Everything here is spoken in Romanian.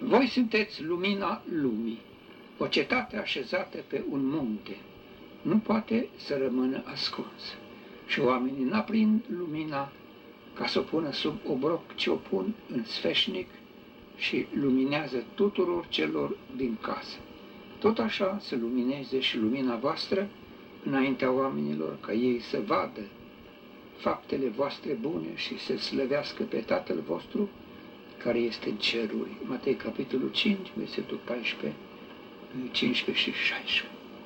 Voi sunteți lumina lumii, o cetate așezată pe un munte. Nu poate să rămână ascuns. Și oamenii n-aprind lumina ca să o pună sub obroc, ci o pun în sfeșnic și luminează tuturor celor din casă. Tot așa să lumineze și lumina voastră înaintea oamenilor, ca ei să vadă faptele voastre bune și să slăvească pe Tatăl vostru care este în ceruri. Matei, capitolul 5, versetul 14, 15 și 16.